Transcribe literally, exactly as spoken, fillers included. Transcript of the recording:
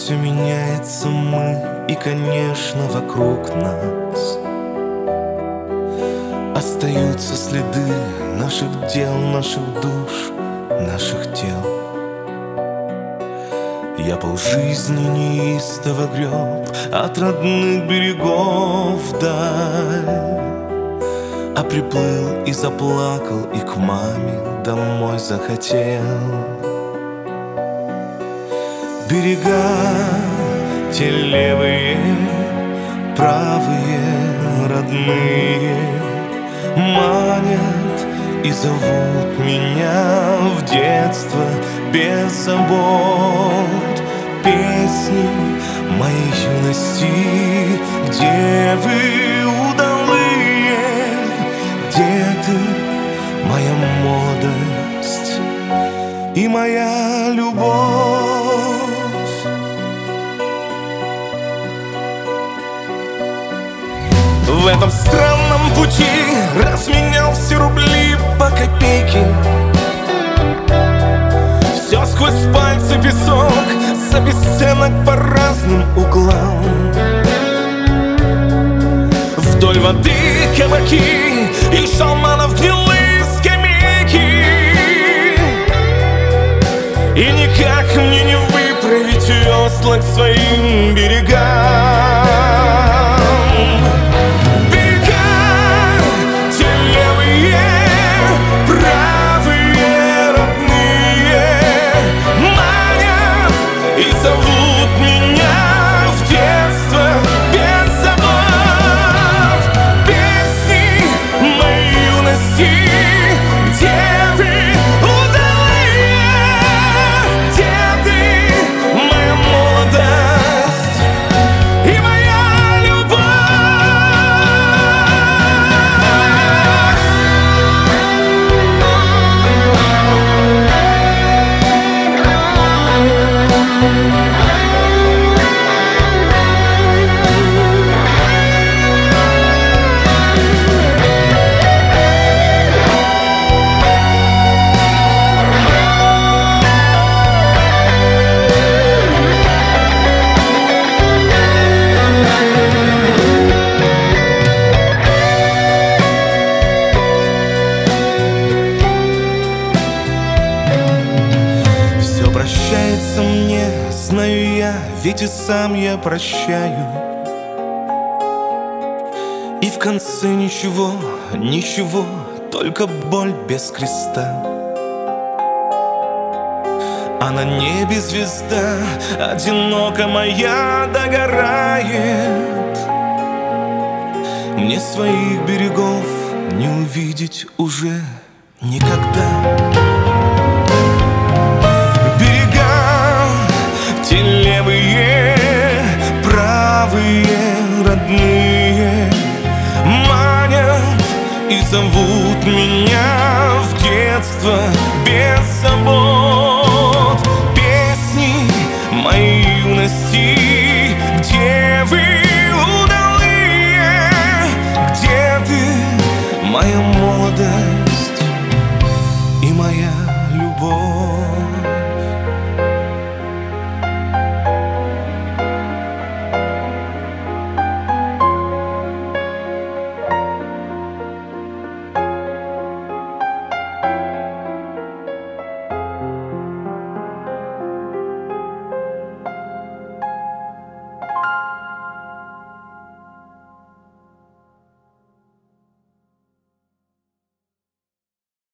все меняется, мы и, конечно, вокруг нас остаются следы наших дел, наших душ, наших тел. Я полжизни неистово греб от родных берегов вдаль, а приплыл и заплакал, и к маме домой захотел. Берега те левые, правые, родные манят и зовут меня в детство без забот. Песни моей юности, где вы, удалые, где ты, моя молодость и моя любовь? В этом странном пути разменял все рубли по копейке. Все сквозь пальцы песок, за бесценок по разным углам. Вдоль воды кабаки и шалманов гнилые скамейки. И никак мне не выправить весла к своим берегам. Прощается мне, знаю я, ведь и сам я прощаю. И в конце ничего, ничего, только боль без креста. А на небе звезда одиноко моя догорает. Мне своих берегов не увидеть уже никогда. Те левые, правые, родные манят и зовут меня в детство без забот. Песни моей юности, где вы, удалые, где ты, моя молодость и моя любовь?